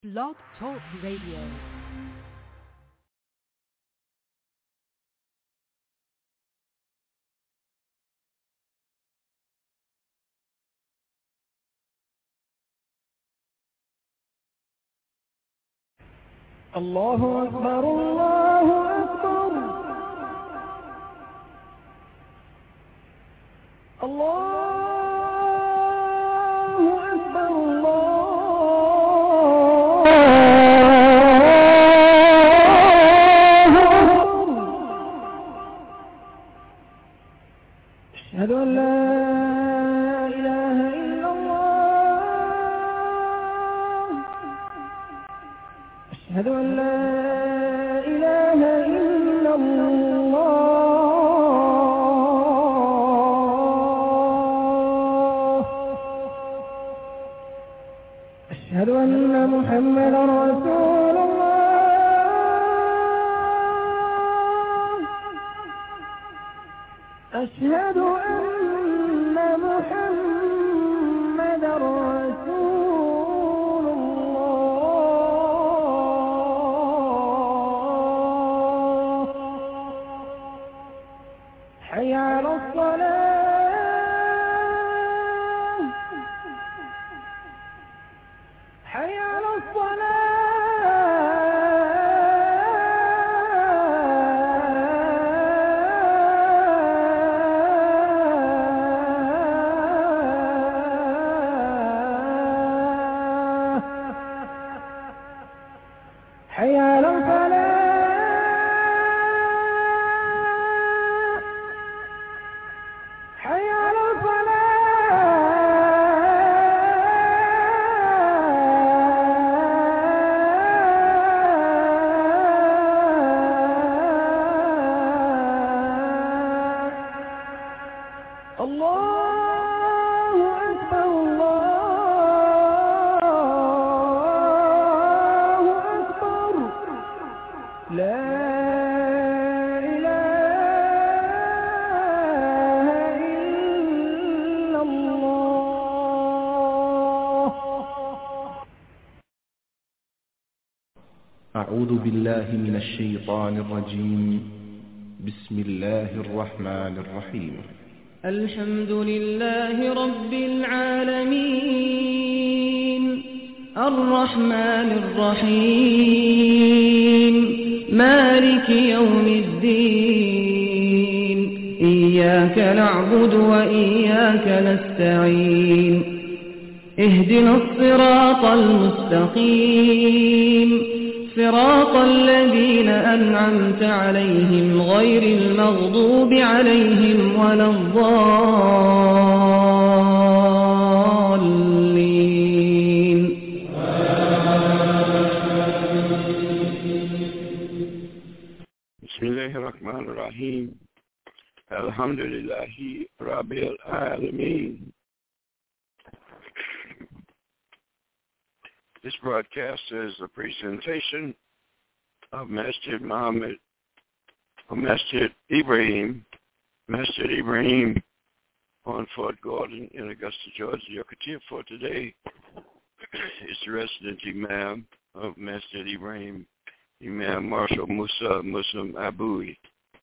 Blog Talk Radio. الله أكبر الله أكبر الله أكبر الله أكبر أشهد أن لا إله إلا الله أشهد أن لا إله إلا الله أشهد أن محمدا رسول الله أشهد أن محمدا رسول الله حي على الصلاة حي على الصلاة حي على الفلاح حي على الفلاح الله أكبر الله أكبر لا إله إلا الله أعوذ بالله من الشيطان الرجيم. بسم الله الرحمن الرحيم. الحمد لله رب العالمين الرحمن الرحيم مالك يوم الدين إياك نعبد وإياك نستعين اهدنا الصراط المستقيم صراط الذين أنعمت عليهم غير المغضوب عليهم ولا الضالين بسم الله الرحمن الرحيم الحمد لله رب العالمين. This broadcast is a presentation of Masjid Muhammad, or Masjid Ibrahim on Fort Gordon in Augusta, Georgia. Your khatib for today is the resident Imam of Masjid Ibrahim, Imam Marshal Musa Muslim Aboui.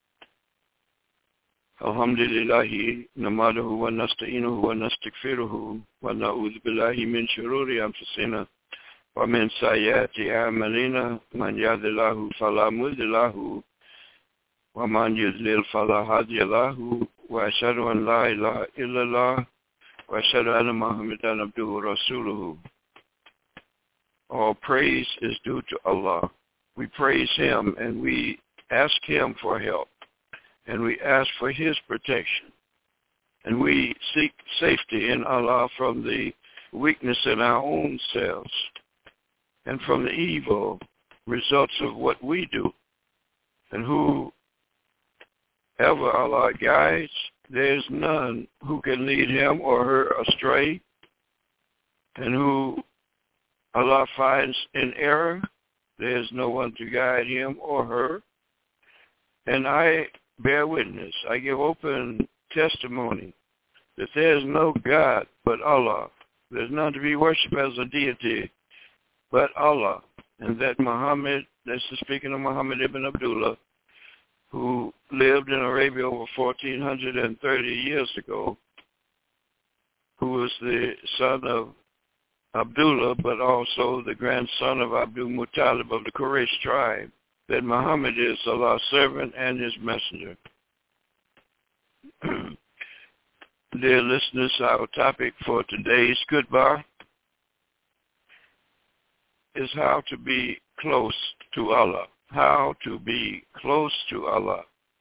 Alhamdulillahi namaduhu wa nasta'inuhu wa nastaghfiruhu wa na'udhu billahi min shururi anfusina wa min sayyiati a'malina man yahdihillahu fala mudilla lahu wa man yudlil fala hadiya lahu wa ashhadu an la ilaha illallah wa ashhadu anna Muhammadan abduhu wa rasuluhu. All praise is due to Allah. We praise Him and we ask Him for help and we ask for His protection and we seek safety in Allah from the weakness in our own selves and from the evil results of what we do. And whoever Allah guides, there is none who can lead him or her astray. And who Allah finds in error, there is no one to guide him or her. And I bear witness, I give open testimony that there is no God but Allah. There's none to be worshipped as a deity but Allah, and that Muhammad, this is speaking of Muhammad ibn Abdullah, who lived in Arabia over 1,430 years ago, who was the son of Abdullah, but also the grandson of Abdul Muttalib of the Quraysh tribe, that Muhammad is Allah's servant and his messenger. Dear listeners, our topic for today's khutbah is how to be close to Allah. How to be close to Allah.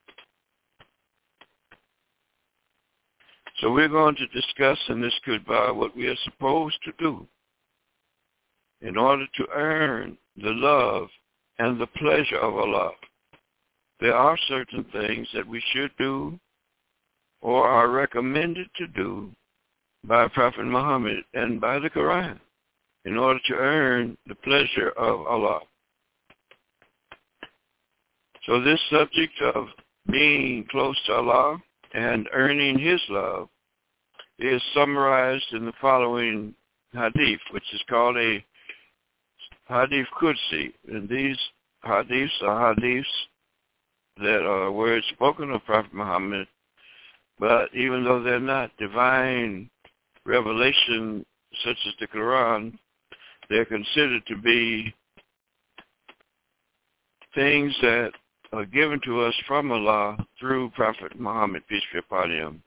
So we're going to discuss in this khutbah what we are supposed to do in order to earn the love and the pleasure of Allah. There are certain things that we should do or are recommended to do by Prophet Muhammad and by the Quran in order to earn the pleasure of Allah. So this subject of being close to Allah and earning His love is summarized in the following hadith, which is called a hadith Qudsi. And these hadiths are hadiths that are words spoken of Prophet Muhammad, but even though they're not divine revelation such as the Quran, they're considered to be things that are given to us from Allah through Prophet Muhammad, peace be upon him.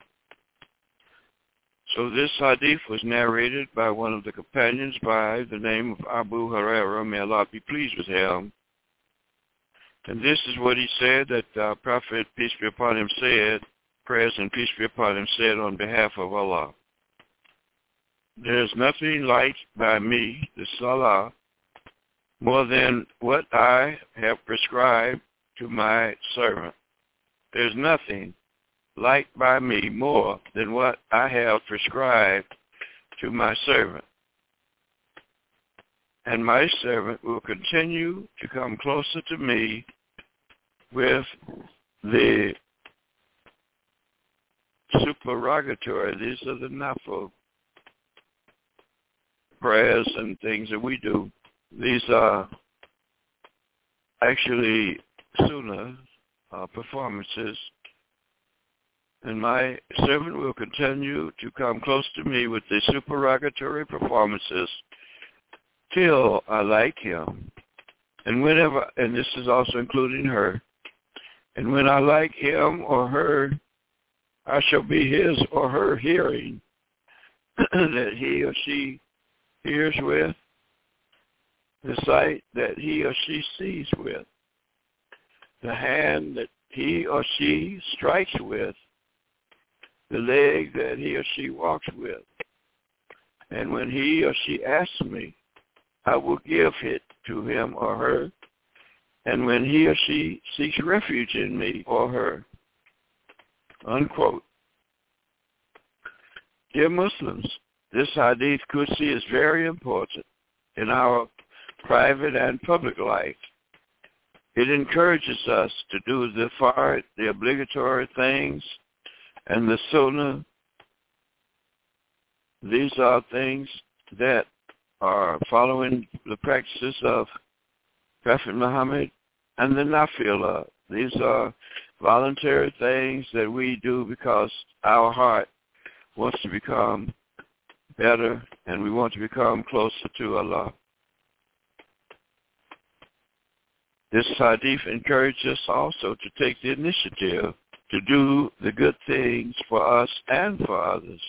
So this hadith was narrated by one of the companions by the name of Abu Hurairah, may Allah be pleased with him. And this is what he said, that Prophet, peace be upon him, said, prayers and peace be upon him, said on behalf of Allah. There's nothing liked by me, the Salah, more than what I have prescribed to my servant. There's nothing liked by me more than what I have prescribed to my servant. And my servant will continue to come closer to me with the supererogatory. These are the nafil prayers and things that we do. These are actually sunnah performances. And my servant will continue to come close to me with the supererogatory performances till I like him. And whenever, and this is also including her, and when I like him or her, I shall be his or her hearing that he or she hears with, the sight that he or she sees with, the hand that he or she strikes with, the leg that he or she walks with. And when he or she asks me, I will give it to him or her. And when he or she seeks refuge in me or her. Unquote. Dear Muslims, this hadith Qudsi is very important in our private and public life. It encourages us to do the fard, the obligatory things, and the sunnah. These are things that are following the practices of Prophet Muhammad, and the nafilah. These are voluntary things that we do because our heart wants to become better and we want to become closer to Allah. This hadith encourages us also to take the initiative to do the good things for us and for others.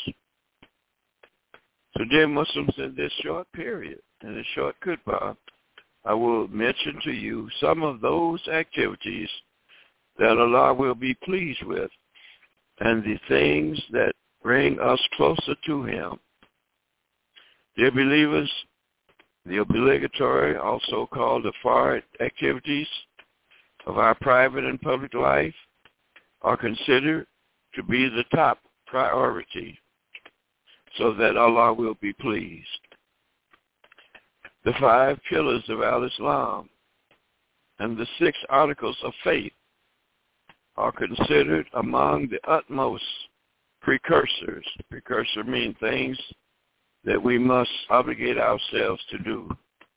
So dear Muslims, in this short period, in this short khutbah, I will mention to you some of those activities that Allah will be pleased with and the things that bring us closer to Him. Dear believers, the obligatory, also called the fard activities of our private and public life, are considered to be the top priority so that Allah will be pleased. The 5 pillars of Al-Islam and the 6 articles of faith are considered among the utmost precursors. Precursor means things that we must obligate ourselves to do.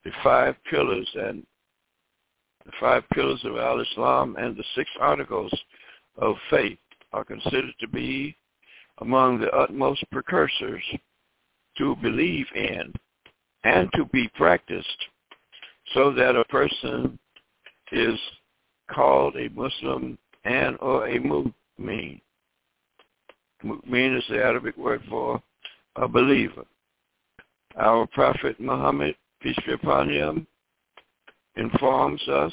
the 5 pillars and the 5 pillars of Al-Islam and the 6 articles of faith are considered to be among the utmost precursors to believe in and to be practiced, so that a person is called a Muslim and or a mu'min. Mu'min is the Arabic word for a believer. Our Prophet Muhammad, peace be upon him, informs us,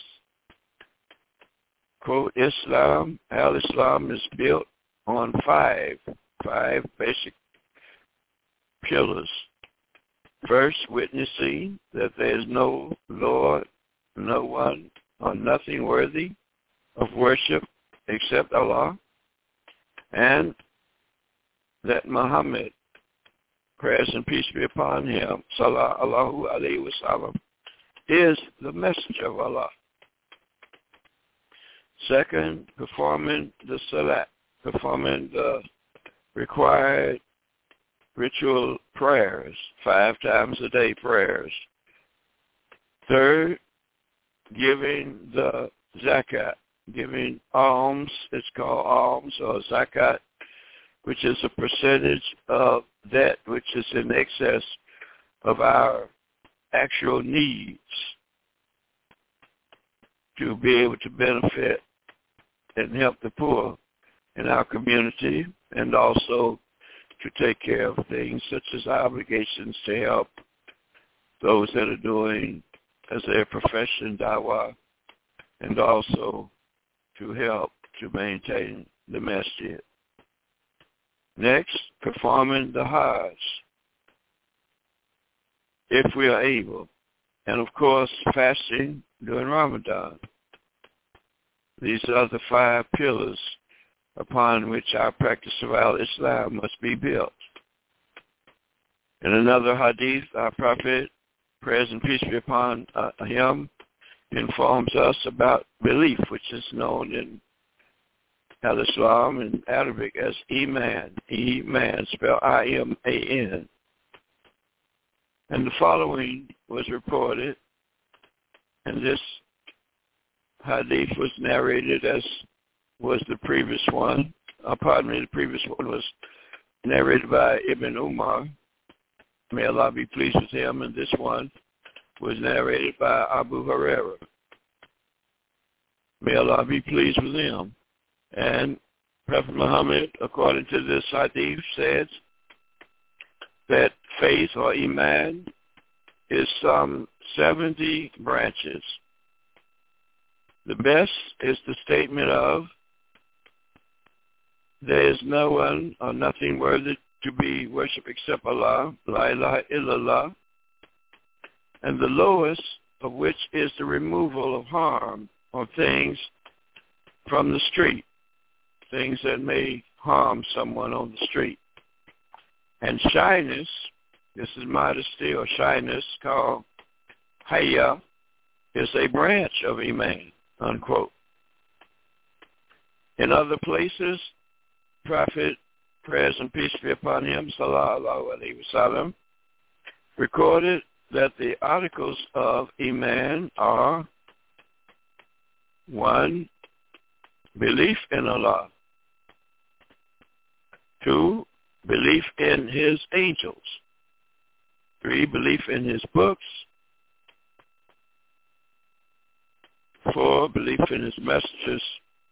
quote, Al-Islam is built on 5 basic pillars. First, witnessing that there is no Lord, no one, or nothing worthy of worship except Allah, and that Muhammad, prayers and peace be upon him, sallallahu alayhi wa sallam, is the messenger of Allah. Second, performing the salat, performing the required ritual prayers, 5 times a day prayers. Third, giving the zakat, giving alms, it's called alms or zakat, which is a percentage of that which is in excess of our actual needs to be able to benefit and help the poor in our community, and also to take care of things such as obligations to help those that are doing as their profession dawah, and also to help to maintain the masjid. Next, performing the Hajj, if we are able, and of course fasting during Ramadan. These are the 5 pillars upon which our practice of Al-Islam must be built. In another hadith, our Prophet, prayers and peace be upon him, informs us about belief, which is known in Al-Islam in Arabic as Iman. Iman, spelled I-M-A-N. And the following was reported, and this hadith was narrated as was the previous one. The previous one was narrated by Ibn Umar. May Allah be pleased with him. And this one was narrated by Abu Hurairah. May Allah be pleased with him. And Prophet Muhammad, according to this hadith, says that faith or Iman is some 70 branches. The best is the statement of, there is no one or nothing worthy to be worshipped except Allah, la ilaha illallah, and the lowest of which is the removal of harm or things from the street, things that may harm someone on the street. And shyness, this is modesty or shyness, called haya, is a branch of Iman, unquote. In other places, Prophet, prayers and peace be upon him, sallallahu alayhi wa sallam, recorded that the articles of Iman are 1, belief in Allah. 2, belief in his angels. 3, belief in his books. 4, belief in his messengers.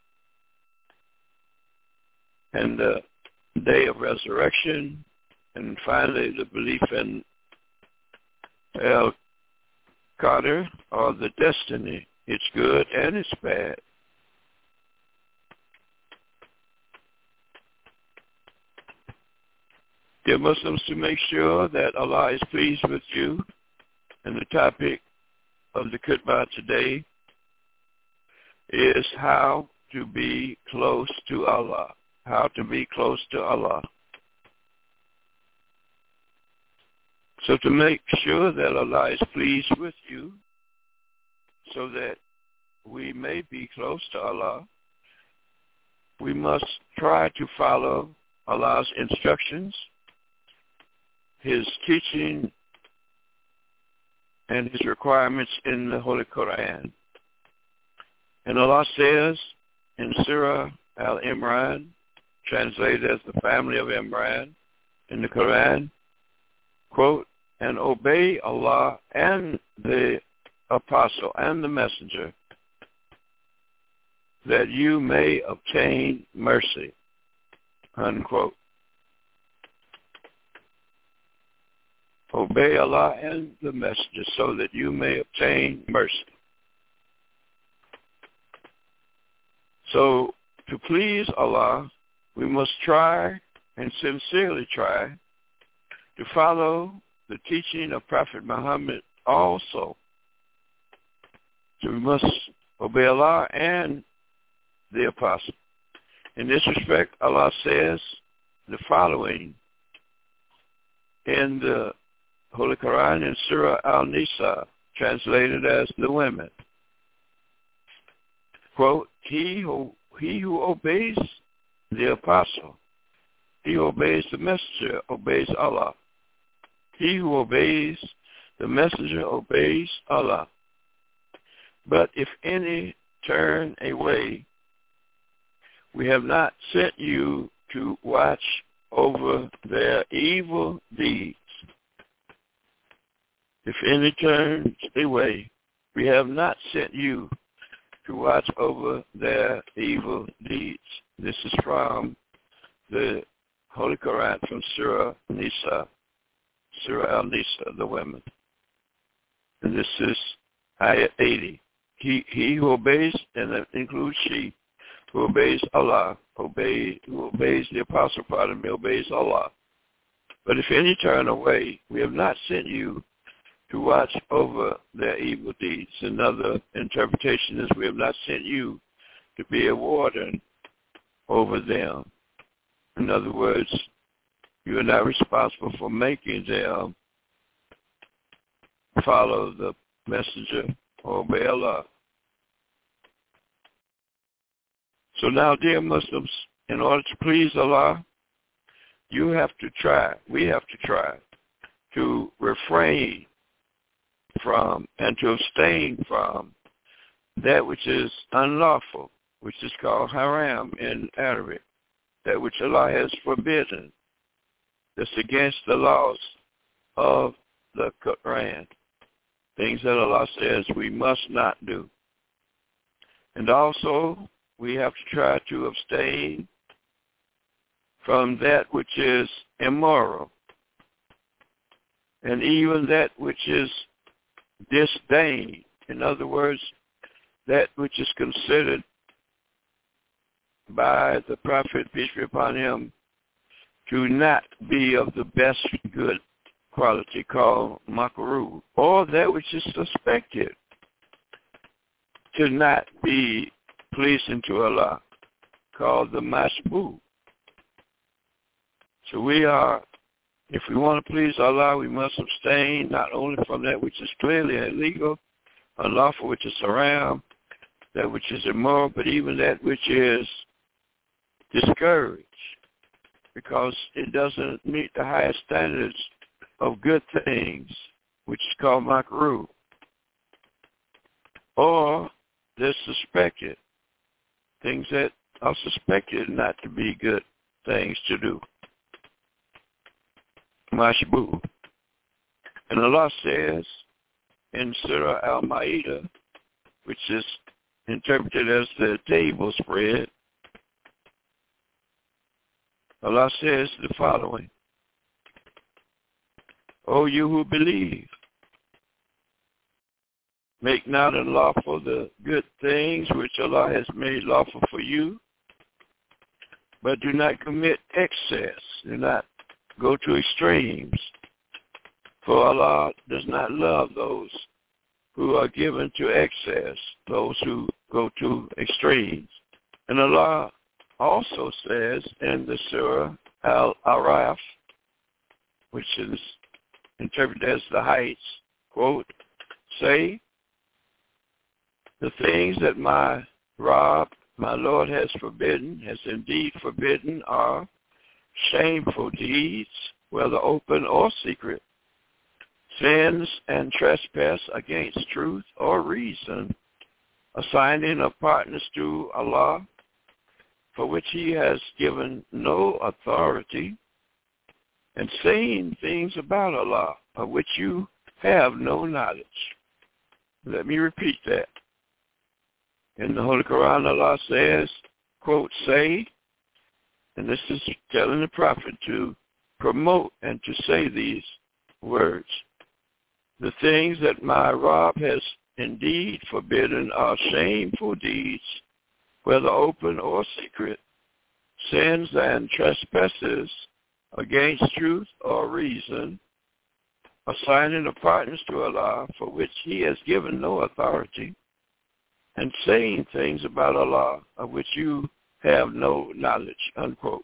And the day of resurrection. And finally, the belief in Al-Qadr, or the destiny. It's good and it's bad. Dear Muslims, to make sure that Allah is pleased with you, and the topic of the khutbah today is how to be close to Allah. How to be close to Allah. So to make sure that Allah is pleased with you, so that we may be close to Allah, we must try to follow Allah's instructions, his teaching and his requirements in the Holy Quran. And Allah says in Surah Al-Imran, translated as the family of Imran in the Quran, quote, and obey Allah and the apostle and the messenger that you may obtain mercy, unquote. Obey Allah and the messenger so that you may obtain mercy. So to please Allah, we must try and sincerely try to follow the teaching of Prophet Muhammad also. So we must obey Allah and the apostle. In this respect, Allah says the following in the Holy Quran in Surah Al-Nisa, translated as the women. Quote, he who obeys the apostle, he who obeys the messenger, obeys Allah. He who obeys the messenger obeys Allah. But if any turn away, we have not sent you to watch over their evil deeds. If any turns away, we have not sent you to watch over their evil deeds. This is from the Holy Quran from Surah Nisa, Surah Al-Nisa, the women. And this is Ayat 80. He who obeys, and that includes she, who obeys Allah, who obeys the apostle, obeys Allah. But if any turn away, we have not sent you to watch over their evil deeds. Another interpretation is we have not sent you to be a warden over them. In other words, you are not responsible for making them follow the messenger or obey Allah. So now, dear Muslims, in order to please Allah, you have to try, we have to try to refrain from and to abstain from that which is unlawful, which is called haram in Arabic, that which Allah has forbidden, that's against the laws of the Quran, things that Allah says we must not do. And also, we have to try to abstain from that which is immoral, and even that which is disdain. In other words, that which is considered by the Prophet, peace be upon him, to not be of the best good quality, called makruh, or that which is suspected to not be pleasing to Allah, called the mashbu. So if we want to please Allah, we must abstain not only from that which is clearly illegal, unlawful, which is haram, that which is immoral, but even that which is discouraged, because it doesn't meet the highest standards of good things, which is called makruh, or they're suspected, things that are suspected not to be good things to do. Mashbu. And Allah says in Surah Al-Ma'idah, which is interpreted as the table spread, Allah says the following: O you who believe, make not unlawful the good things which Allah has made lawful for you, but do not commit excess. Do not go to extremes. For Allah does not love those who are given to excess, those who go to extremes. And Allah also says in the Surah Al-Araf, which is interpreted as the heights, quote, say, the things that my Rabb, my Lord, has forbidden, has indeed forbidden, are shameful deeds, whether open or secret, sins and trespass against truth or reason, assigning of partners to Allah, for which he has given no authority, and saying things about Allah, of which you have no knowledge. Let me repeat that. In the Holy Quran, Allah says, quote, say, and this is telling the prophet to promote and to say these words. The things that my Rabb has indeed forbidden are shameful deeds, whether open or secret, sins and trespasses against truth or reason, assigning of partners to Allah, for which he has given no authority, and saying things about Allah of which you have no knowledge, unquote.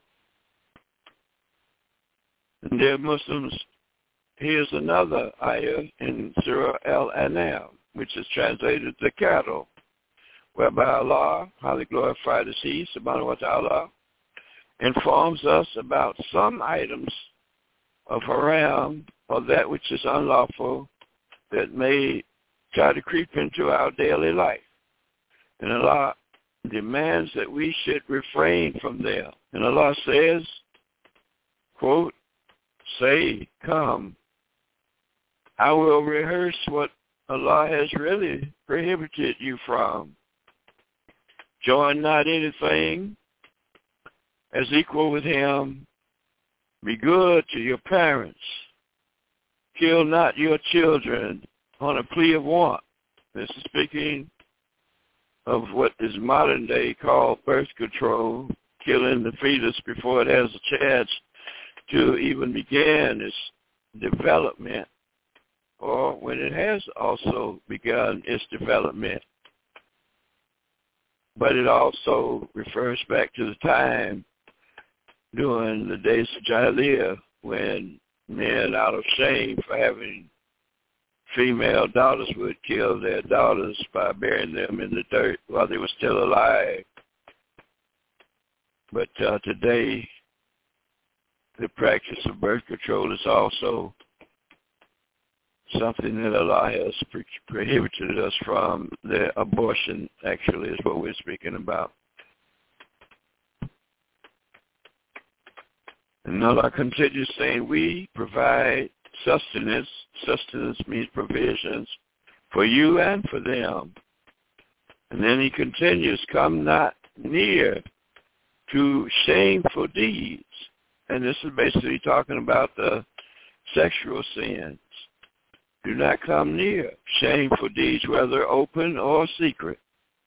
And dear Muslims, here's another ayah in Surah Al-An'am, which is translated the cattle, whereby Allah, highly glorified is he, subhanahu wa ta'ala, informs us about some items of haram, or that which is unlawful, that may try to creep into our daily life. And Allah demands that we should refrain from them. And Allah says, quote, say, come, I will rehearse what Allah has really prohibited you from. Join not anything as equal with him. Be good to your parents. Kill not your children on a plea of want. This is speaking of what is modern day called birth control, killing the fetus before it has a chance to even begin its development, or when it has also begun its development. But it also refers back to the time during the days of Jahiliyyah, when men, out of shame for having female daughters, would kill their daughters by burying them in the dirt while they were still alive. But today, the practice of birth control is also something that Allah has prohibited us from. The abortion, actually, is what we're speaking about. And Allah continues saying, we provide sustenance. Sustenance means provisions for you and for them. And then he continues, come not near to shameful deeds. And this is basically talking about the sexual sins. Do not come near shameful deeds, whether open or secret.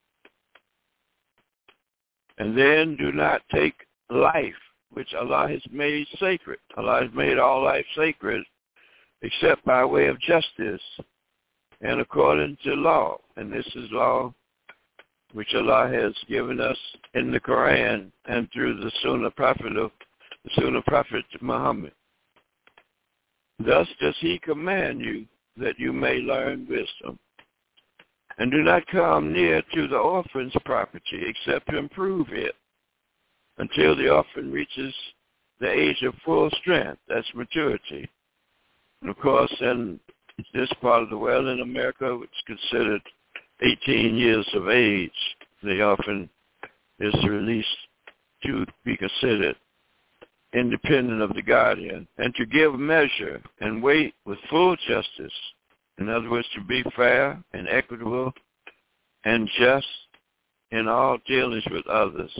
And then do not take life, which Allah has made sacred. Allah has made all life sacred, except by way of justice and according to law. And this is law which Allah has given us in the Quran and through the Sunnah Prophet Muhammad. Thus does he command you, that you may learn wisdom. And do not come near to the orphan's property, except to improve it, until the orphan reaches the age of full strength. That's maturity. And of course, in this part of the world, in America, it's considered 18 years of age. The orphan is released to be considered independent of the guardian, and to give measure and weight with full justice. In other words, to be fair and equitable and just in all dealings with others.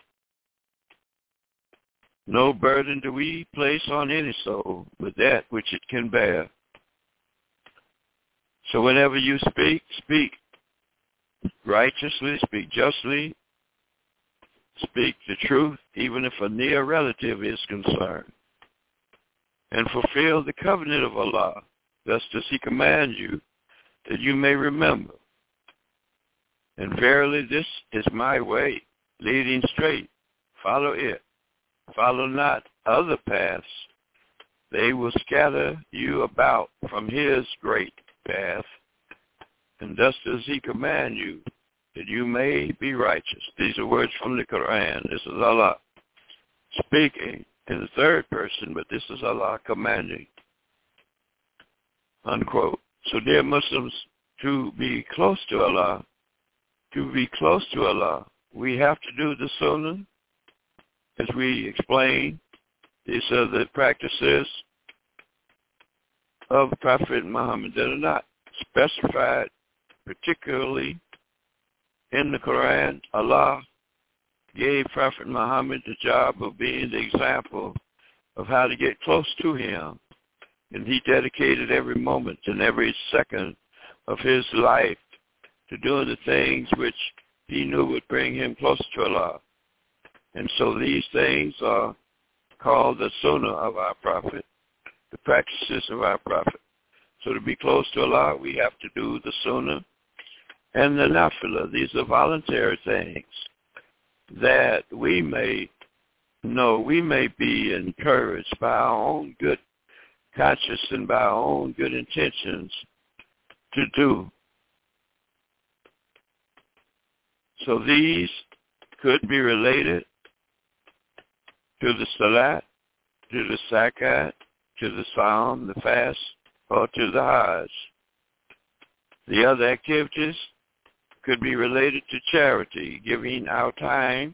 No burden do we place on any soul with that which it can bear. So whenever you speak, speak righteously, speak justly, speak the truth, even if a near relative is concerned, and fulfill the covenant of Allah. Thus does he command you, that you may remember. And verily this is my way, leading straight. Follow it. Follow not other paths. They will scatter you about from his great path. And thus does he command you, that you may be righteous. These are words from the Quran. This is Allah speaking in the third person, but this is Allah commanding. unquote. So dear Muslims, to be close to Allah, we have to do the Sunnah. As we explained, these are the practices of Prophet Muhammad that are not specified particularly in the Quran. Allah gave Prophet Muhammad the job of being the example of how to get close to him. And he dedicated every moment and every second of his life to doing the things which he knew would bring him closer to Allah. And so these things are called the Sunnah of our Prophet, the practices of our Prophet. So to be close to Allah, we have to do the Sunnah and the Nafilah. These are voluntary things that we may know, we may be encouraged by our own good conscience and by our own good intentions to do. So these could be related to the Salat, to the Zakat, to the Psalm, the fast, or to the Hajj. The other activities could be related to charity, giving our time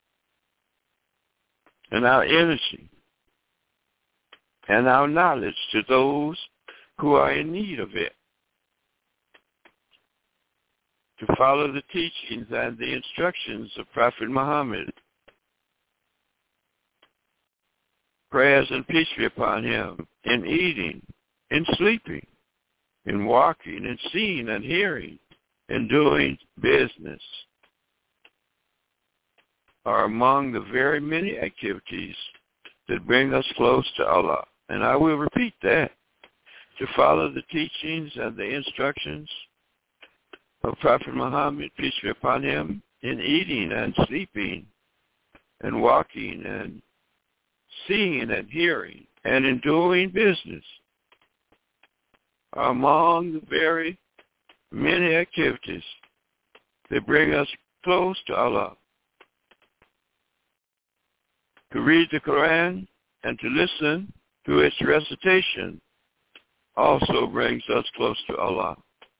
and our energy and our knowledge to those who are in need of it. To follow the teachings and the instructions of Prophet Muhammad. Prayers and peace be upon him, in eating, in sleeping, in walking, in seeing and hearing, in doing business, are among the very many activities that bring us close to Allah. And I will repeat that. To follow the teachings and the instructions of Prophet Muhammad, peace be upon him, in eating and sleeping and walking and seeing and hearing and in doing business are among the very many activities that bring us close to Allah. To read the Quran and to listen to its recitation also brings us close to Allah.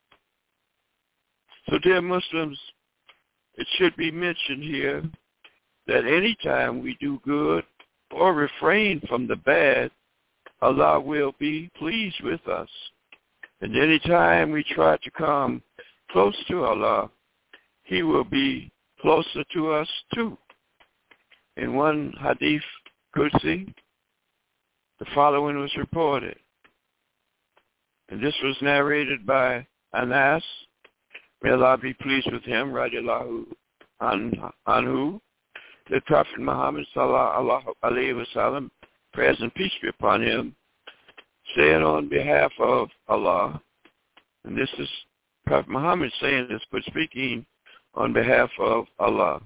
So dear Muslims, it should be mentioned here that any time we do good or refrain from the bad, Allah will be pleased with us. And any time we try to come close to Allah, He will be closer to us too. In one hadith Qudsi, the following was reported. And this was narrated by Anas, may Allah be pleased with him, radiallahu anhu, that Prophet Muhammad sallallahu alayhi wa sallam, prayers and peace be upon him, said on behalf of Allah, and this is Prophet Muhammad saying this, but speaking on behalf of Allah.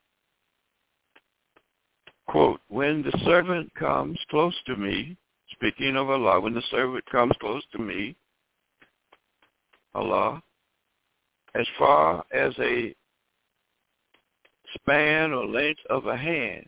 Quote, when the servant comes close to me, speaking of Allah, when the servant comes close to me, Allah, as far as a span or length of a hand,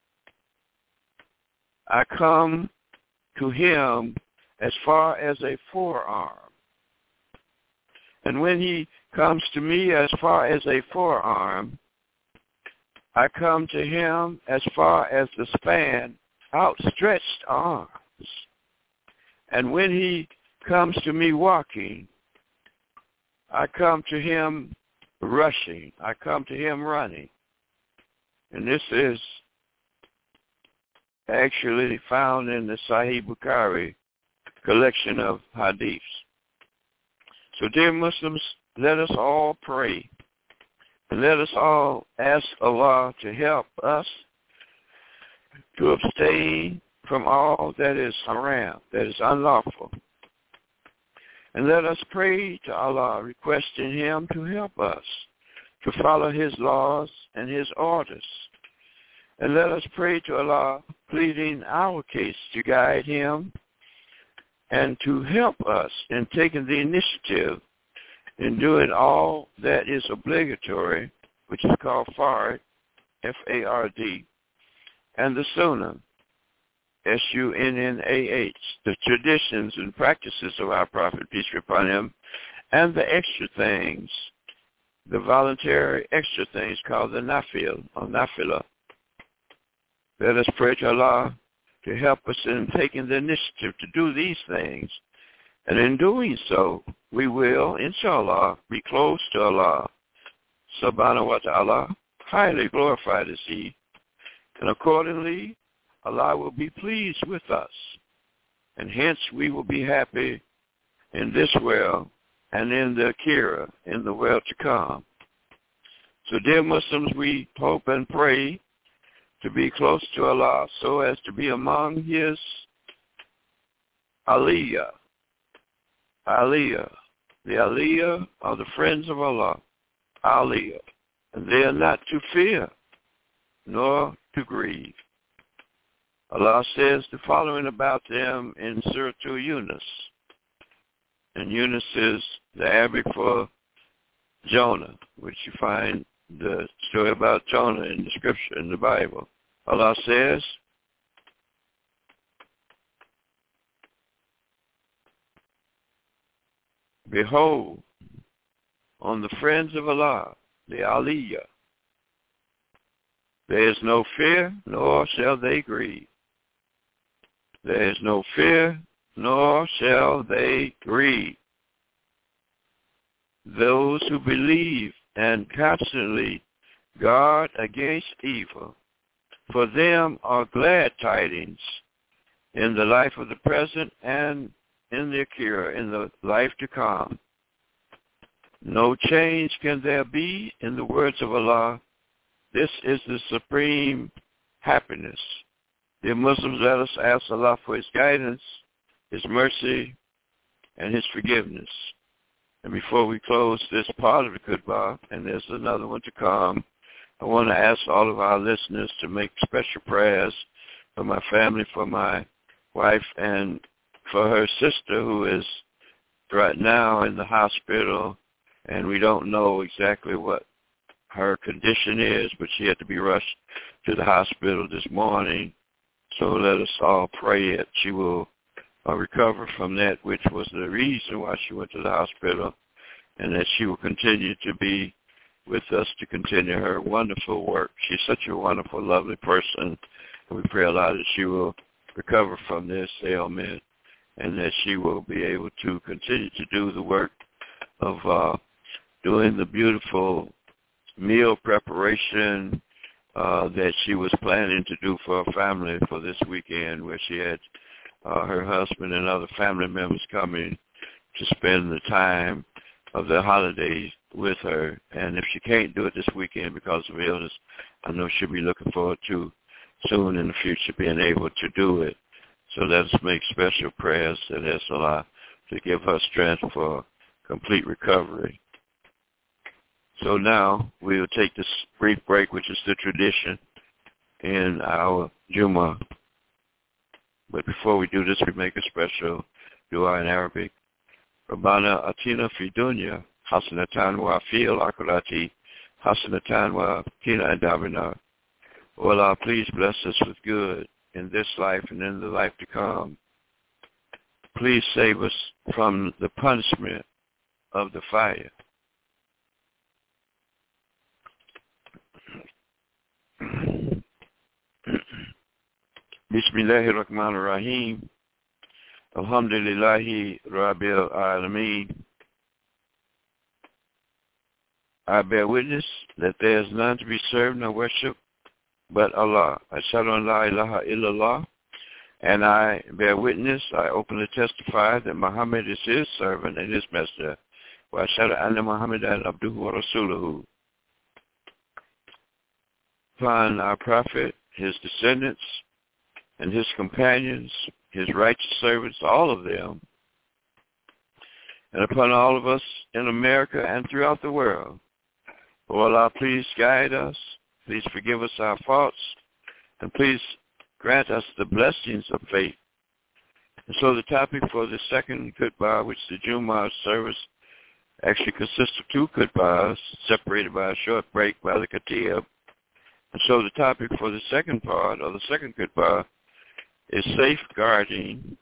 I come to him as far as a forearm. And when he comes to me as far as a forearm, I come to him as far as the span, outstretched arms. And when he comes to me walking, I come to him rushing. I come to him running. And this is actually found in the Sahih Bukhari collection of hadiths. So dear Muslims, let us all pray. And let us all ask Allah to help us to abstain from all that is haram, that is unlawful. And let us pray to Allah, requesting Him to help us to follow His laws and His orders. And let us pray to Allah, pleading our case to guide Him and to help us in taking the initiative in doing all that is obligatory, which is called Fard, F-A-R-D, and the Sunnah, SUNNAH, the traditions and practices of our prophet, peace be upon him, and the extra things, the voluntary extra things called the nafil or nafilah. Let us pray to Allah to help us in taking the initiative to do these things. And in doing so, we will, inshallah, be close to Allah, subhanahu wa ta'ala, highly glorified is He. And accordingly, Allah will be pleased with us. And hence we will be happy in this world and in the akhirah, in the world to come. So dear Muslims, we hope and pray to be close to Allah so as to be among His aliyah. Aliyah. The aliyah are the friends of Allah. Aliyah. And they are not to fear nor to grieve. Allah says the following about them in Surah Yunus. And Yunus is the Arabic for Jonah, which you find the story about Jonah in the scripture in the Bible. Allah says, behold, on the friends of Allah, the aliyah, there is no fear, nor shall they grieve. There is no fear, nor shall they grieve. Those who believe and constantly guard against evil, for them are glad tidings in the life of the present and in the akhirah, in the life to come. No change can there be in the words of Allah. This is the supreme happiness. Dear Muslims, let us ask Allah for His guidance, His mercy, and His forgiveness. And before we close this part of the khutbah, and there's another one to come, I want to ask all of our listeners to make special prayers for my family, for my wife, and for her sister who is right now in the hospital, and we don't know exactly what her condition is, but she had to be rushed to the hospital this morning. So let us all pray that she will recover from that, which was the reason why she went to the hospital, and that she will continue to be with us to continue her wonderful work. She's such a wonderful, lovely person, and we pray a lot that she will recover from this ailment and that she will be able to continue to do the work of doing the beautiful meal preparation that she was planning to do for her family for this weekend, where she had her husband and other family members coming to spend the time of the holidays with her. And if she can't do it this weekend because of illness, I know she'll be looking forward to soon in the future being able to do it. So let us make special prayers and ask Allah to give her strength for complete recovery. So now we'll take this brief break, which is the tradition in our Jummah. But before we do this, we make a special dua in Arabic. Rabbana atina fi dunya hasanatan wa fil akhirati hasanatan wa qina adhaban nar. O Allah, please bless us with good in this life and in the life to come. Please save us from the punishment of the fire. Bismillahirrahmanirrahim. Alhamdulillahi Rabbil Alameen. I bear witness that there is none to be served nor worshipped but Allah. Ashhadu an la ilaha illallah. And I bear witness, I openly testify that Muhammad is His servant and His messenger. Wa ashhadu anna Muhammadan abduhu wa rasuluhu. Upon our prophet, his descendants, and his companions, his righteous servants, all of them, and upon all of us in America and throughout the world. O Allah, please guide us, please forgive us our faults, and please grant us the blessings of faith. And so the topic for the second khutbah, which the Jummah service actually consists of two khutbahs, separated by a short break by the Khatib. And so the topic for the second part, or the second khutbah, is safeguarding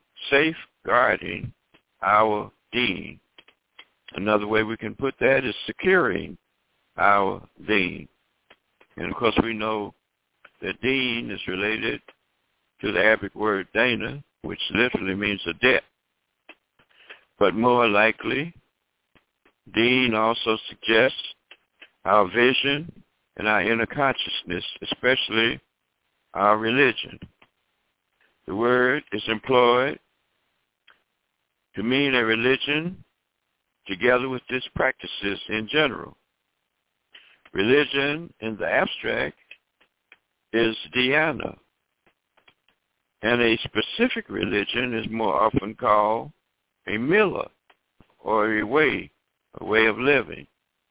our deen. Another way we can put that is securing our deen. And of course we know that deen is related to the Arabic word dana, which literally means a debt. But more likely, deen also suggests our vision and our inner consciousness, especially our religion. The word is employed to mean a religion together with its practices in general. Religion in the abstract is dhyana, and a specific religion is more often called a millah, or a way of living.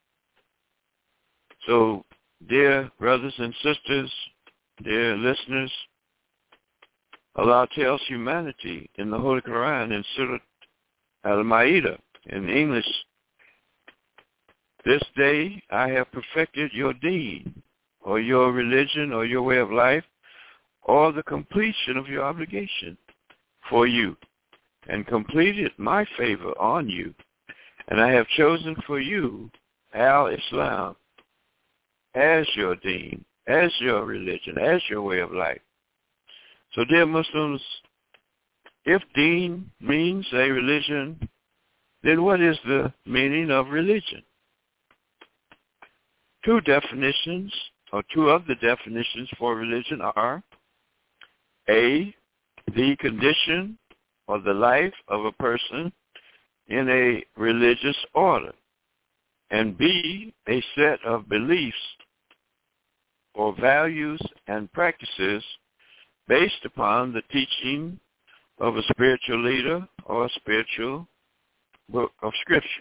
So, dear brothers and sisters, dear listeners, Allah tells humanity in the Holy Quran in Surah Al-Ma'idah, in English, this day I have perfected your deen, or your religion, or your way of life, or the completion of your obligation for you, and completed my favor on you, and I have chosen for you Al-Islam as your deen, as your religion, as your way of life. So, dear Muslims, if deen means a religion, then what is the meaning of religion? Two of the definitions for religion are A, the condition or the life of a person in a religious order, and B, a set of beliefs or values and practices based upon the teaching of a spiritual leader or a spiritual book of Scripture.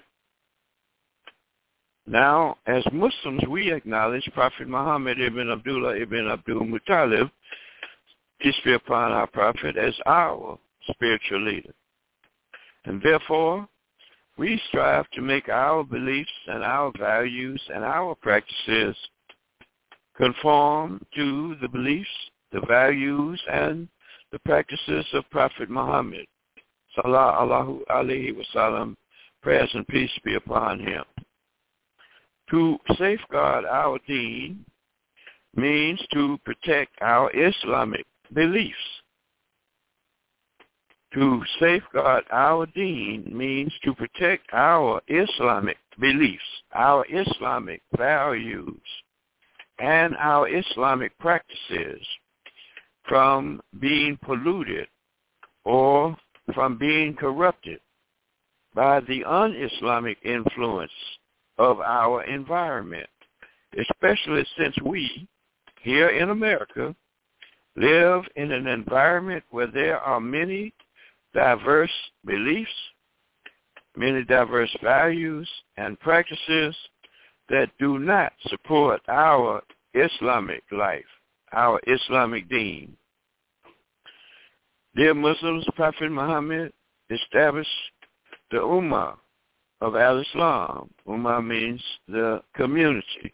Now, as Muslims, we acknowledge Prophet Muhammad ibn Abdullah ibn Abdul Muttalib, peace be upon our Prophet, as our spiritual leader. And therefore, we strive to make our beliefs and our values and our practices conform to the beliefs, the values, and the practices of Prophet Muhammad. Sallallahu alayhi wa sallam, prayers and peace be upon him. To safeguard our deen means to protect our Islamic beliefs. To safeguard our deen means to protect our Islamic beliefs, our Islamic values, and our Islamic practices from being polluted or from being corrupted by the un-Islamic influence of our environment, especially since we, here in America, live in an environment where there are many diverse beliefs, many diverse values and practices that do not support our Islamic life, our Islamic deen. Dear Muslims, Prophet Muhammad established the Ummah of Al-Islam. Ummah means the community.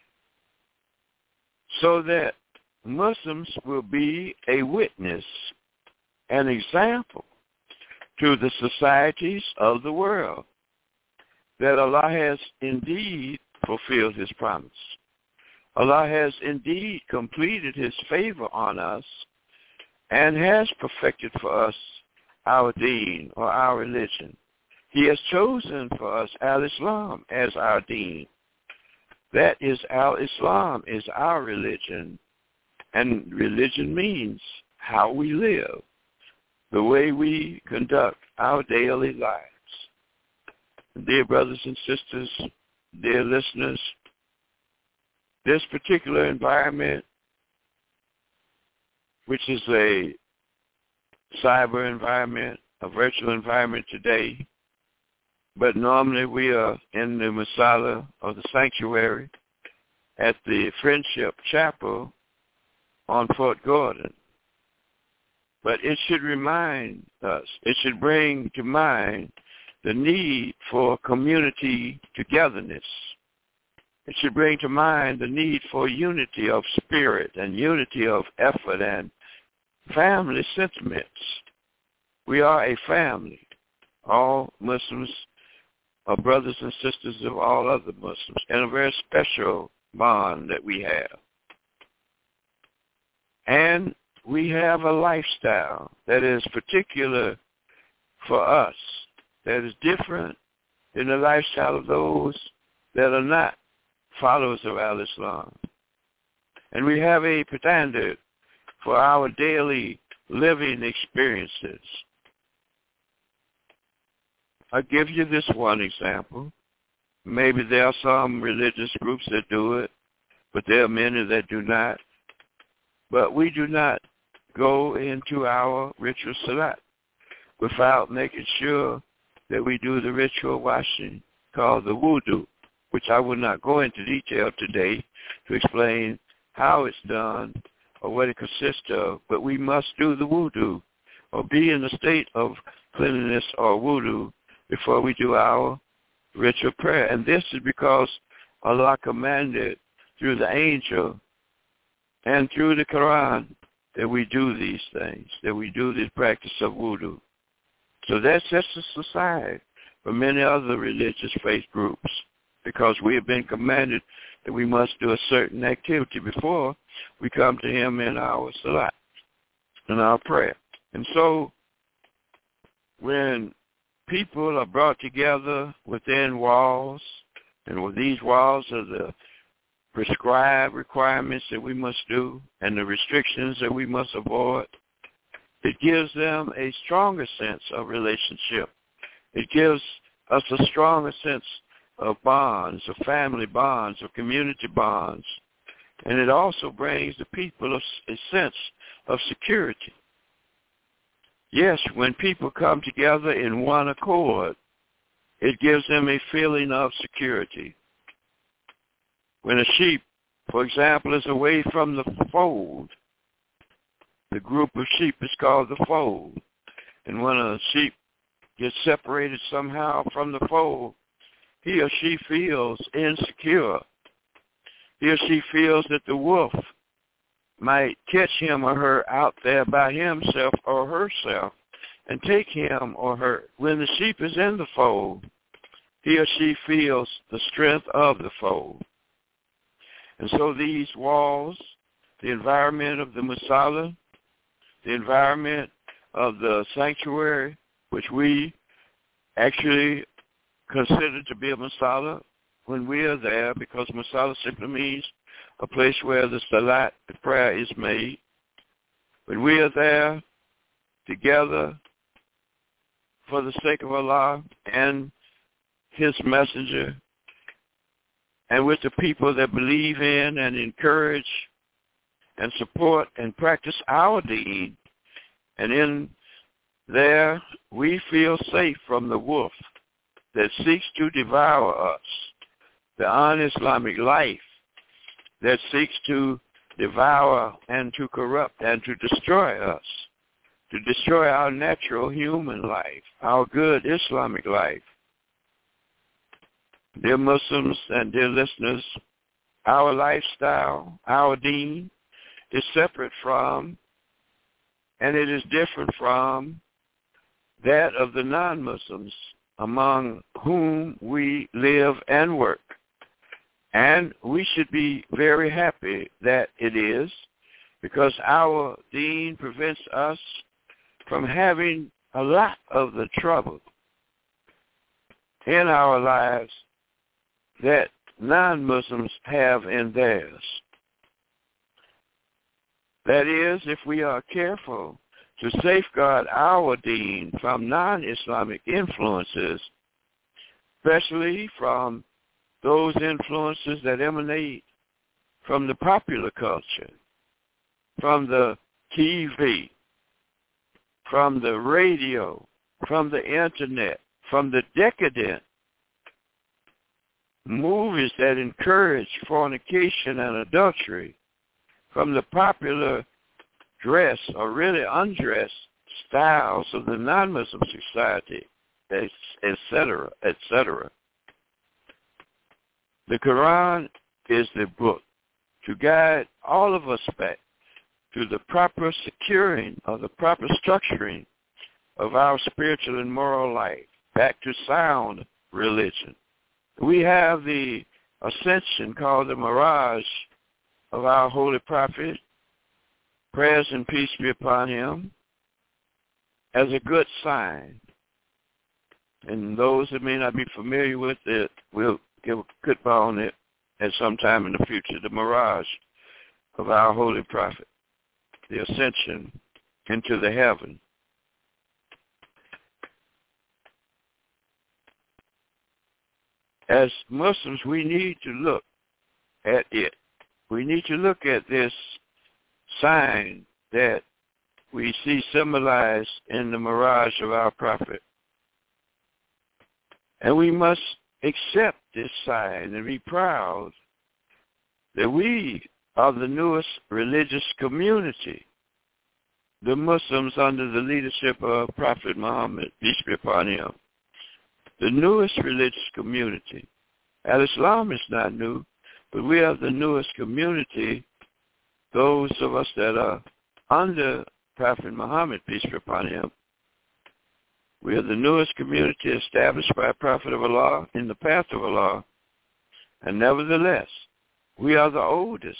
So that Muslims will be a witness, an example to the societies of the world that Allah has indeed fulfilled his promise. Allah has indeed completed his favor on us and has perfected for us our deen or our religion. He has chosen for us Al-Islam as our deen. That is, Al-Islam is our religion. And religion means how we live, the way we conduct our daily lives. Dear brothers and sisters, dear listeners, this particular environment, which is a cyber environment, a virtual environment today, but normally we are in the Masala or the sanctuary at the Friendship Chapel on Fort Gordon. But it should remind us, it should bring to mind the need for community togetherness. It should bring to mind the need for unity of spirit and unity of effort and family sentiments. We are a family. All Muslims are brothers and sisters of all other Muslims, and a very special bond that we have. And we have a lifestyle that is particular for us, that is different than the lifestyle of those that are not followers of Al-Islam. And we have a standard for our daily living experiences. I'll give you this one example. Maybe there are some religious groups that do it, but there are many that do not. But we do not go into our ritual salat without making sure that we do the ritual washing called the wudu, which I will not go into detail today to explain how it's done or what it consists of, but we must do the wudu or be in a state of cleanliness or wudu before we do our ritual prayer. And this is because Allah commanded through the angel and through the Quran that we do these things, that we do this practice of wudu. So that sets us aside from many other religious faith groups, because we have been commanded that we must do a certain activity before we come to Him in our salat, in our prayer. And so when people are brought together within walls, and with these walls are the prescribed requirements that we must do and the restrictions that we must avoid, it gives them a stronger sense of relationship. It gives us a stronger sense of bonds, of family bonds, of community bonds. And it also brings the people a sense of security. Yes, when people come together in one accord, it gives them a feeling of security. When a sheep, for example, is away from the fold, the group of sheep is called the fold. And when a sheep gets separated somehow from the fold, he or she feels insecure. He or she feels that the wolf might catch him or her out there by himself or herself and take him or her. When the sheep is in the fold, he or she feels the strength of the fold. And so these walls, the environment of the Musalla, the environment of the sanctuary, which we actually consider to be a Musalla when we are there, because Musalla simply means a place where the salat, the prayer, is made. When we are there together for the sake of Allah and His messenger, and with the people that believe in and encourage and support and practice our deed, and in there we feel safe from the wolf that seeks to devour us, the un-Islamic life that seeks to devour and to corrupt and to destroy us, to destroy our natural human life, our good Islamic life. Dear Muslims and dear listeners, our lifestyle, our deen, is separate from, and it is different from, that of the non-Muslims among whom we live and work. And we should be very happy that it is, because our deen prevents us from having a lot of the trouble in our lives that non-Muslims have in theirs. That is, if we are careful to safeguard our deen from non-Islamic influences, especially from those influences that emanate from the popular culture, from the TV, from the radio, from the internet, from the decadent movies that encourage fornication and adultery, from the popular dress or really undressed styles of the non-Muslim society, etc., etc. The Quran is the book to guide all of us back to the proper securing or the proper structuring of our spiritual and moral life, back to sound religion. We have the ascension called the mirage of our holy prophet, prayers and peace be upon him, as a good sign. And those that may not be familiar with it, we'll give a goodbye on it at some time in the future, the mirage of our holy prophet, the ascension into the heaven. As Muslims, we need to look at it. We need to look at this sign that we see symbolized in the mirage of our prophet. And we must accept this sign and be proud that we are the newest religious community, the Muslims under the leadership of Prophet Muhammad, peace be upon him, the newest religious community. Al-Islam is not new, but we are the newest community, those of us that are under Prophet Muhammad, peace be upon him. We are the newest community established by a prophet of Allah in the path of Allah. And nevertheless, we are the oldest.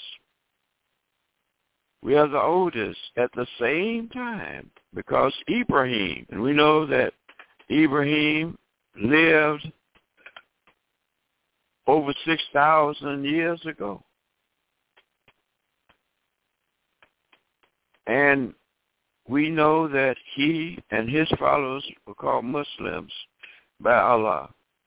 We are the oldest at the same time because Ibrahim, and we know that Ibrahim lived over 6,000 years ago. And we know that he and his followers were called Muslims by Allah.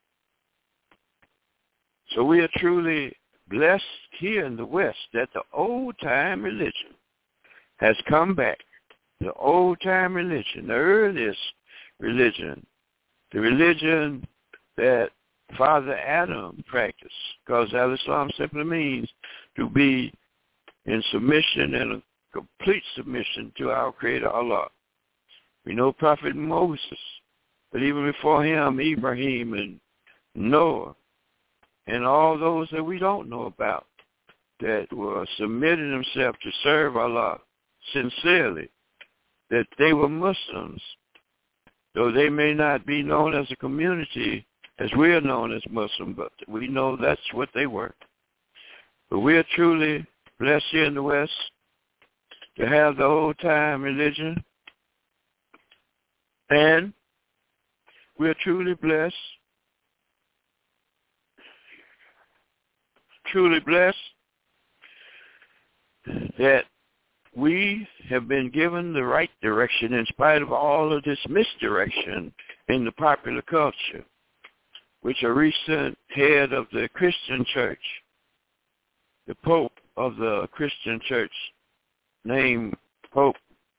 So we are truly blessed here in the West that the old-time religion has come back. The old-time religion, the earliest religion, the religion that Father Adam practiced, because Al-Islam simply means to be in submission and a complete submission to our Creator Allah. We know Prophet Moses, but even before him, Ibrahim and Noah, and all those that we don't know about that were submitting themselves to serve Allah sincerely, that they were Muslims, though they may not be known as a community as we are known as Muslim, but we know that's what they were. But we are truly blessed here in the West to have the old-time religion, and we are truly blessed that we have been given the right direction in spite of all of this misdirection in the popular culture, which a recent head of the Christian church, the Pope of the Christian church, named Pope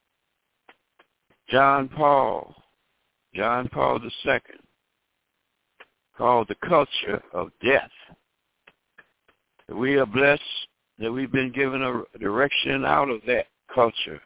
John Paul II, called the culture of death. We are blessed that we've been given a direction out of that culture.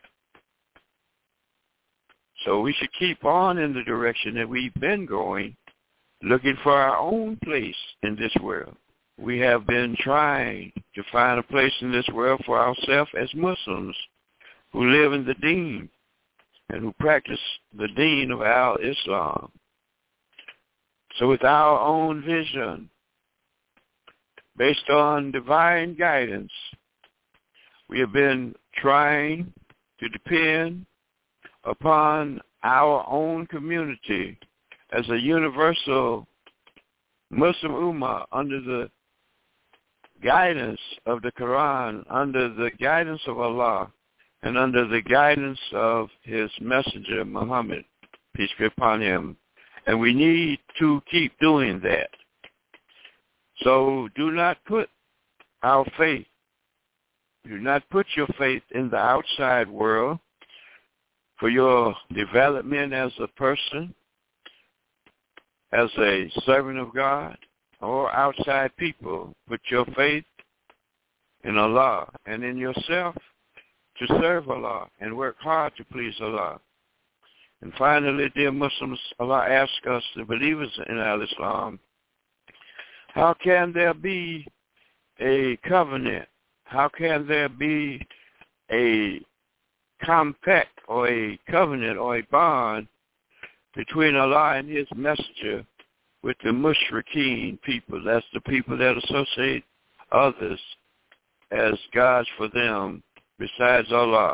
So we should keep on in the direction that we've been going, looking for our own place in this world. We have been trying to find a place in this world for ourselves as Muslims who live in the deen and who practice the deen of Al-Islam. So with our own vision, based on divine guidance, we have been trying to depend upon our own community as a universal Muslim Ummah under the guidance of the Quran, under the guidance of Allah, and under the guidance of his messenger, Muhammad, peace be upon him. And we need to keep doing that. So do not put your faith in the outside world for your development as a person, as a servant of God, or outside people. Put your faith in Allah and in yourself to serve Allah and work hard to please Allah. And finally, dear Muslims, Allah asks us, the believers in Al-Islam, how can there be a covenant? How can there be a compact or a covenant or a bond between Allah and his messenger with the mushrikeen people. That's the people that associate others as gods for them besides Allah,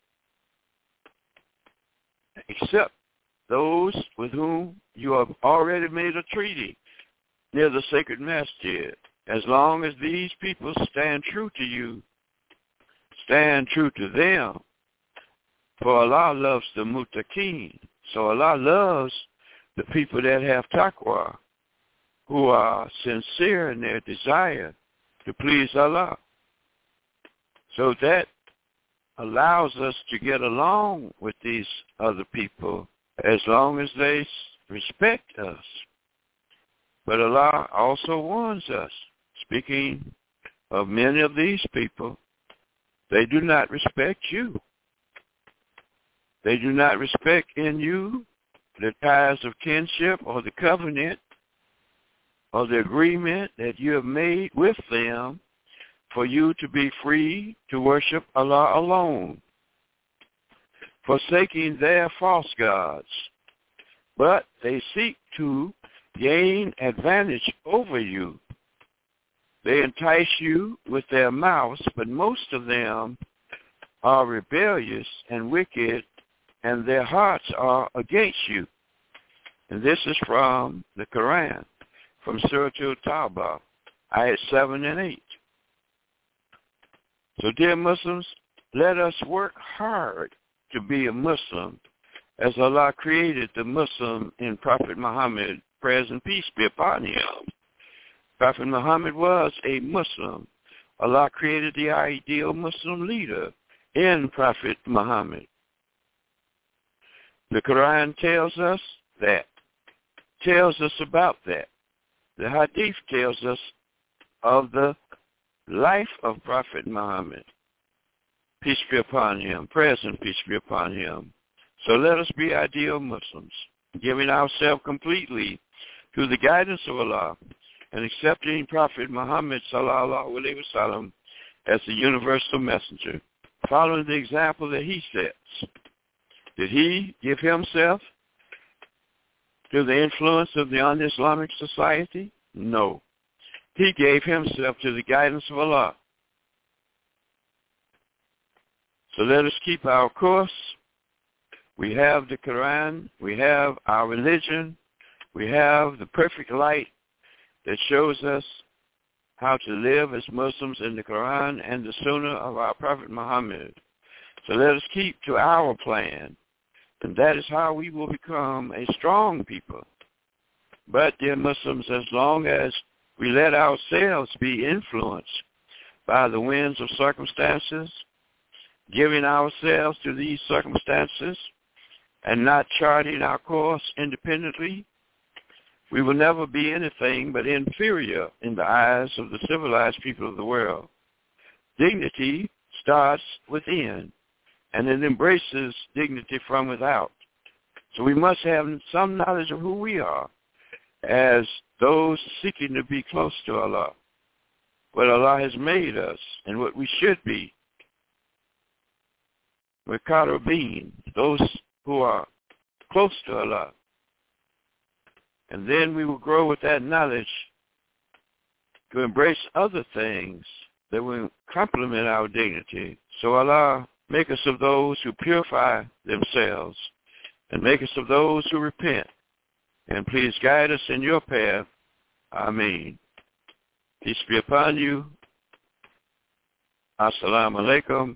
except those with whom you have already made a treaty near the sacred masjid. As long as these people stand true to you, stand true to them, for Allah loves the muttaqeen. So Allah loves the people that have taqwa, who are sincere in their desire to please Allah. So that allows us to get along with these other people as long as they respect us. But Allah also warns us, speaking of many of these people, they do not respect you. They do not respect in you the ties of kinship or the covenant or the agreement that you have made with them for you to be free to worship Allah alone, forsaking their false gods. But they seek to gain advantage over you. They entice you with their mouths, but most of them are rebellious and wicked, and their hearts are against you. And this is from the Quran, from Surah Al-Tawbah, ayat 7 and 8. So, dear Muslims, let us work hard to be a Muslim, as Allah created the Muslim in Prophet Muhammad, praise and peace be upon him. Prophet Muhammad was a Muslim. Allah created the ideal Muslim leader in Prophet Muhammad. The Quran tells us that, tells us about that. The Hadith tells us of the life of Prophet Muhammad. Peace be upon him. Praise and peace be upon him. So let us be ideal Muslims, giving ourselves completely to the guidance of Allah and accepting Prophet Muhammad sallallahu alaihi wasallam as the universal messenger, following the example that he sets. Did he give himself to the influence of the un-Islamic society? No. He gave himself to the guidance of Allah. So let us keep our course. We have the Quran. We have our religion. We have the perfect light that shows us how to live as Muslims in the Quran and the Sunnah of our Prophet Muhammad. So let us keep to our plan, and that is how we will become a strong people. But, dear Muslims, as long as we let ourselves be influenced by the winds of circumstances, giving ourselves to these circumstances and not charting our course independently, we will never be anything but inferior in the eyes of the civilized people of the world. Dignity starts within, and it embraces dignity from without. So we must have some knowledge of who we are as those seeking to be close to Allah, what Allah has made us and what we should be. We're Qarabeen, those who are close to Allah. And then we will grow with that knowledge to embrace other things that will complement our dignity. So Allah, make us of those who purify themselves and make us of those who repent. And please guide us in your path. Ameen. Peace be upon you. Assalamu alaikum.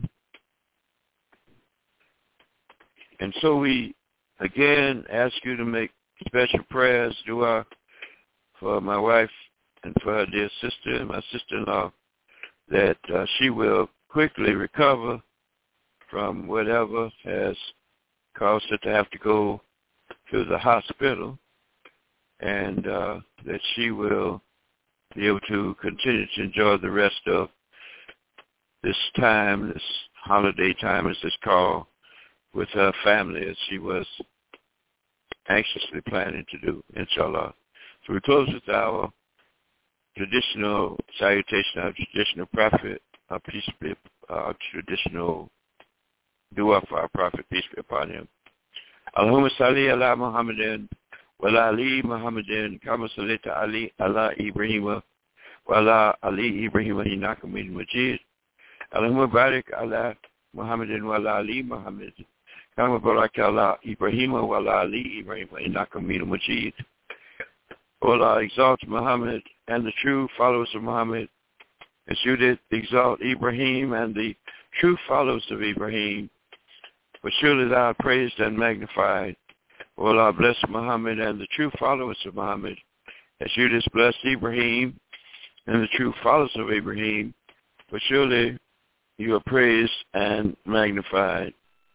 And so we again ask you to make special prayers, dua, for my wife and for her dear sister and my sister-in-law, that she will quickly recover from whatever has caused her to have to go to the hospital, and that she will be able to continue to enjoy the rest of this time, this holiday time as it's called, with her family, as she was anxiously planning to do, inshallah. So we close with our traditional salutation, our traditional prophet, our peace be, our traditional dua for our Prophet, peace be upon him. Allahumma salli ala Muhammadin wa ala ali Muhammadin kama sallaita ala Ibrahim wa ala ali Ibrahim innaka Hamidum Majid. Allahumma barik ala Muhammadin wa ala ali Muhammad kama barakta ala Ibrahim wa ala ali Ibrahim innaka Hamidum Majid. O Allah, exalt Muhammad and the true followers of Muhammad, as you did exalt Ibrahim and the true followers of Ibrahim. For surely thou art praised and magnified. O Allah, bless Muhammad and the true followers of Muhammad, as you did bless Ibrahim and the true followers of Ibrahim. For surely you are praised and magnified.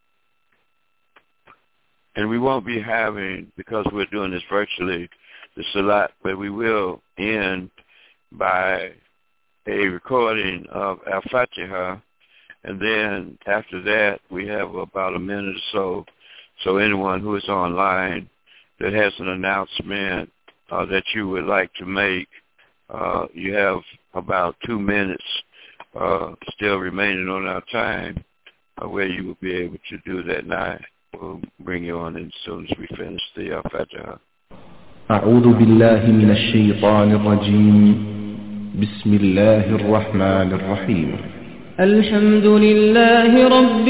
And we won't be having, because we're doing this virtually, the Salat, but we will end by a recording of Al-Fatiha, and then after that we have about a minute or so. So anyone who is online that has an announcement that you would like to make, you have about 2 minutes still remaining on our time where you will be able to do that now. We'll bring you on as soon as we finish the Al-Fatiha. أعوذ بالله من الشيطان الرجيم بسم الله الرحمن الرحيم الحمد لله رب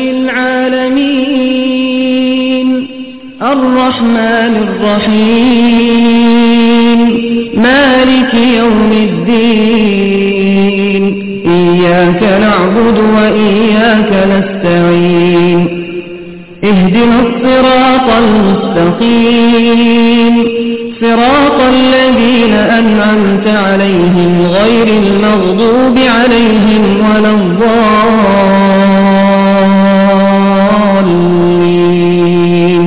العالمين الرحمن الرحيم مالك يوم الدين إياك نعبد وإياك نستعين اهدنا الصراط المستقيم صراط الذين أنعمت عليهم غير المغضوب عليهم ولا الضالين.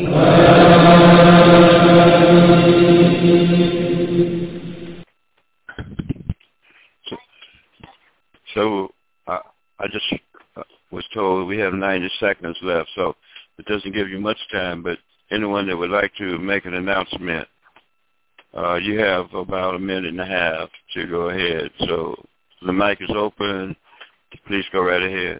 So I just was told we have 90 seconds left, so it doesn't give you much time, but anyone that would like to make an announcement, you have about a minute and a half to go ahead. So the mic is open. Please go right ahead.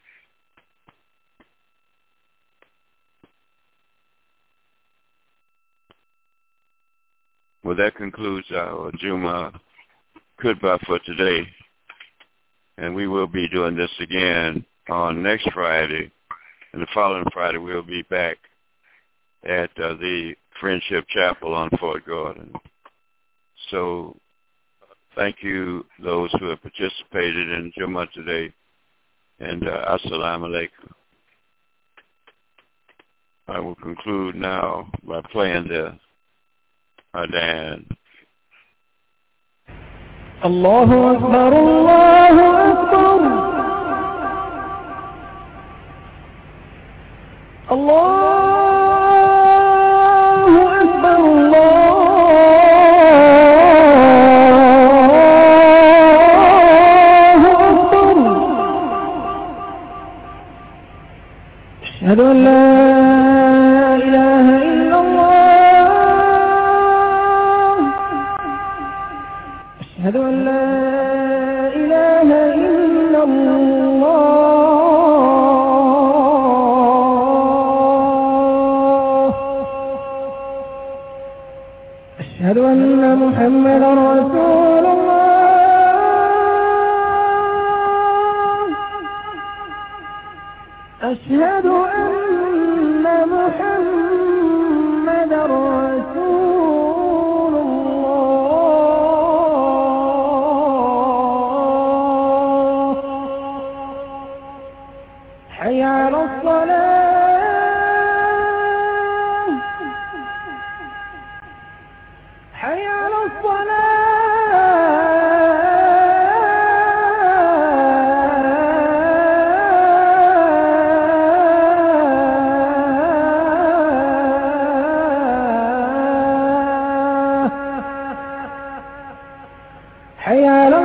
Well, that concludes our Juma Khutbah for today. And we will be doing this again on next Friday. And the following Friday we'll be back at the Friendship Chapel on Fort Gordon. So thank you, those who have participated in Jummah today, and Assalamu alaikum. I will conclude now by playing the Adhan. Allahu Akbar, Allahu Akbar, Allah. أشهد أن لا إله إلا الله أشهد أن لا إله إلا الله أشهد أن محمدا رسول الله أشهد أن محمدا رسول الله حي على الصلاة حي على الصلاة حي على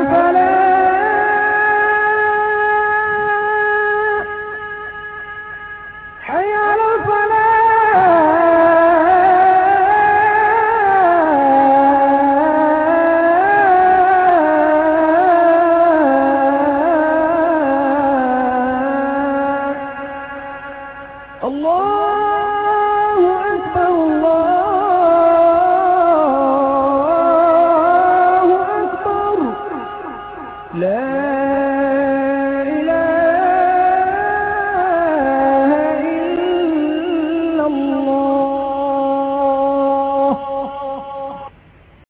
الفلاح حي على الفلاح لا